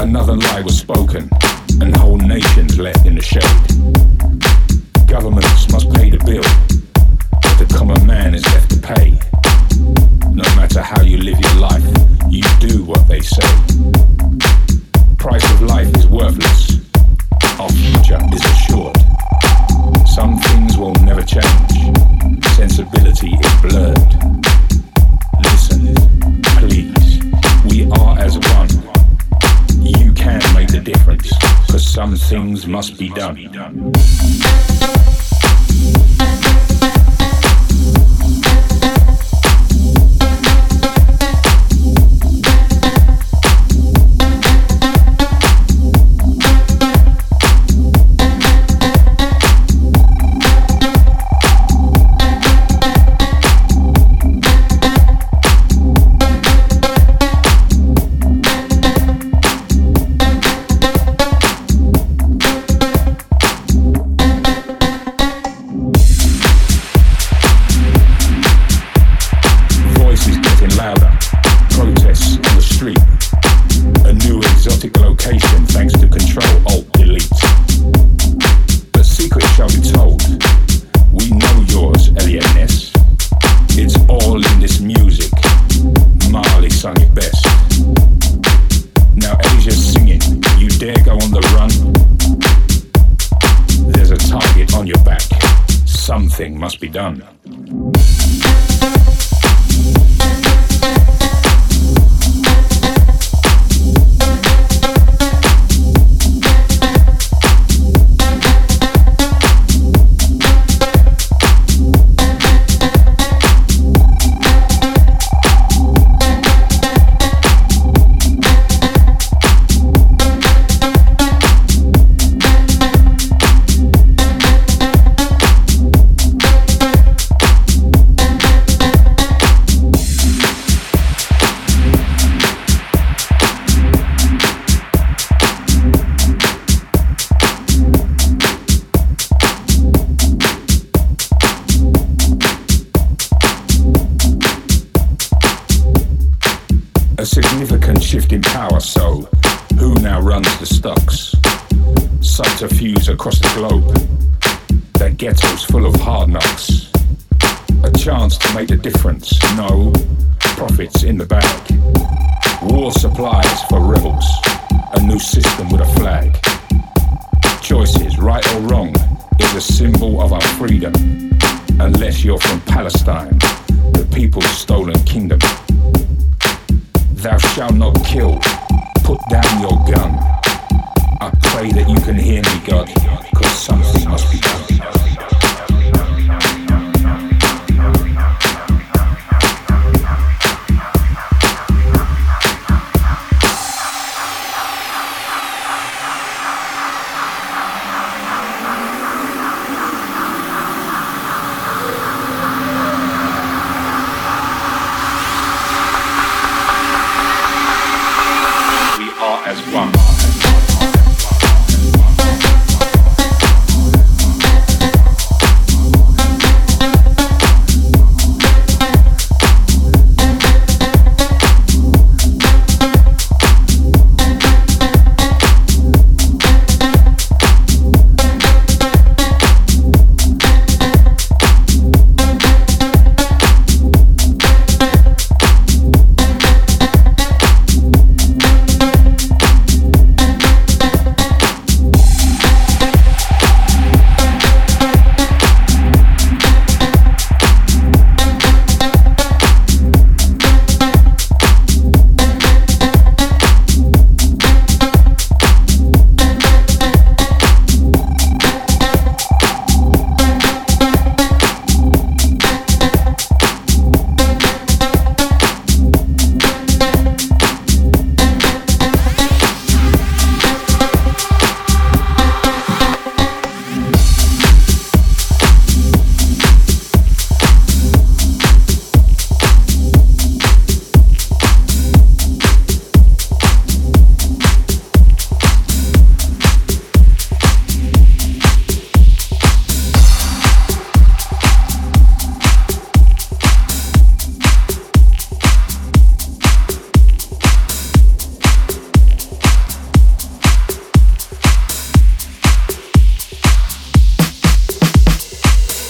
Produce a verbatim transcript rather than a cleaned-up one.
Another lie was spoken, and whole nations left in the shade. Governments must pay the bill, but the common man is left to pay. No matter how you live your life, you do what they say. Price of life is worthless, our future is assured. Some things will never change, sensibility is blurred. Listen, please, we are as one. You can make the difference, cause some things must be done. Must be done. A significant shift in power, so who now runs the stocks? Subterfuge across the globe, that ghetto's full of hard knocks. A chance to make a difference, no, profits in the bag. War supplies for rebels, a new system with a flag. Choices, right or wrong, is a symbol of our freedom. Unless you're from Palestine, the people's stolen kingdom. Thou shalt not kill, put down your gun. I pray that you can hear me, God, cause something must be done. As one.